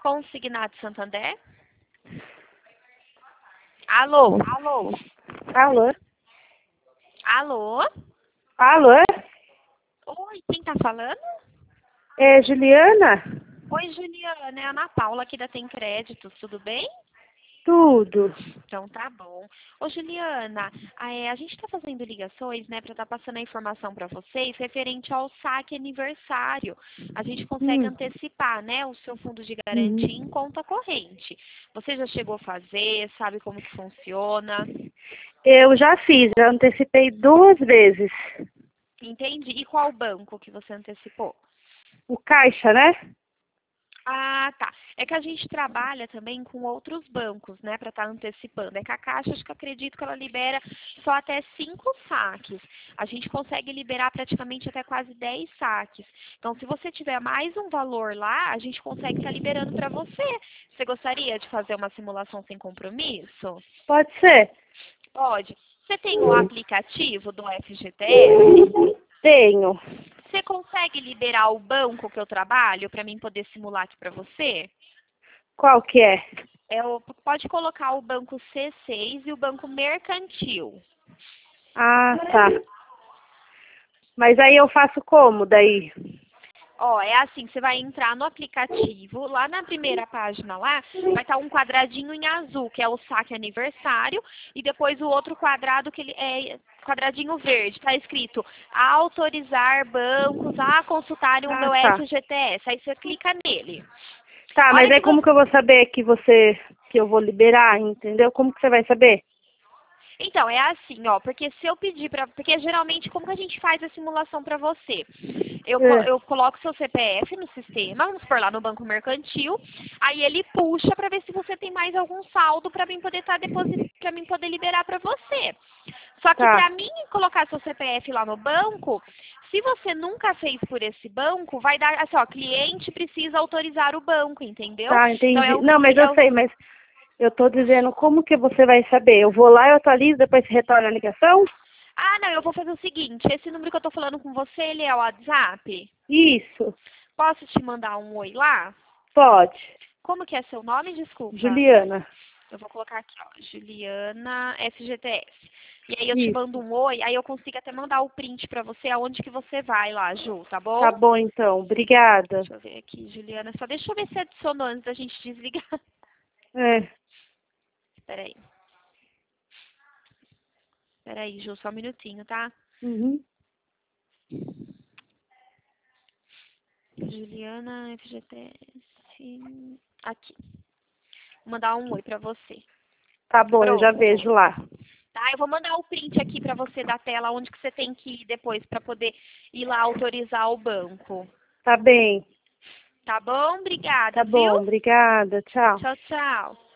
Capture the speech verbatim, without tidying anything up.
Consignado Santander? Alô? Alô? Alô? Alô? Alô? Oi, quem tá falando? É Juliana? Oi, Juliana, é a Ana Paula aqui da Tem Créditos, tudo bem? Tudo. Então tá bom. Ô, Juliana, a, é, a gente está fazendo ligações, né, para estar passando a informação para vocês referente ao saque aniversário. A gente consegue Hum. antecipar, né, o seu fundo de garantia Uhum. em conta corrente. Você já chegou a fazer, sabe como que funciona? Eu já fiz, já antecipei duas vezes. Entende? E qual banco que você antecipou? O Caixa, né? Ah, tá. É que a gente trabalha também com outros bancos, né, para estar antecipando. É que a Caixa, acho que eu acredito que ela libera só até cinco saques. A gente consegue liberar praticamente até quase dez saques. Então, se você tiver mais um valor lá, a gente consegue estar liberando para você. Você gostaria de fazer uma simulação sem compromisso? Pode ser? Pode. Você tem o aplicativo do F G T S? Tenho. Você consegue liberar o banco que eu trabalho para mim poder simular aqui para você? Qual que é? É o, pode colocar o banco C seis e o banco mercantil. Ah, tá. Mas aí eu faço como daí? Ó, é assim, você vai entrar no aplicativo, lá na primeira página lá, vai estar um quadradinho em azul, que é o saque aniversário, e depois o outro quadrado, que ele é quadradinho verde, está escrito autorizar bancos a consultarem o Ah, meu tá. F G T S. Aí você clica nele. Tá, A mas hora aí que como você que eu vou saber que você, que eu vou liberar, entendeu? Como que você vai saber? Então, é assim, ó, porque se eu pedir para, porque geralmente como que a gente faz a simulação para você? Eu, co- É. eu coloco seu C P F no sistema, vamos por lá no banco mercantil, aí ele puxa para ver se você tem mais algum saldo para mim poder estar depositando, para mim poder liberar para você. Só que Tá. para mim colocar seu C P F lá no banco, se você nunca fez por esse banco, vai dar assim, ó, cliente precisa autorizar o banco, entendeu? Tá, Então é entendi. o Não, mas que eu é o sei, mas eu tô dizendo como que você vai saber. Eu vou lá, eu atualizo, depois você retorna a ligação? Ah, não, eu vou fazer o seguinte, esse número que eu tô falando com você, ele é o WhatsApp? Isso. Posso te mandar um oi lá? Pode. Como que é seu nome? Desculpa. Juliana. Eu vou colocar aqui, ó, Juliana F G T S. E aí eu te mando Isso. um oi, aí eu consigo até mandar o print pra você aonde que você vai lá, Ju, tá Tá bom? bom, então. Obrigada. Deixa eu ver aqui, Juliana. Só deixa eu ver se adicionou antes da gente desligar. É. Espera aí. Espera aí, Ju, só um minutinho, tá? Uhum. Juliana F G T S. Aqui. Vou mandar um oi pra você. Tá bom, eu já Pronto. vejo lá. Tá, eu vou mandar o print aqui pra você da tela onde que você tem que ir depois pra poder ir lá autorizar o banco. Tá bem. Tá bom? Tá Obrigada, viu? bom, obrigada. Tchau. Tchau, tchau.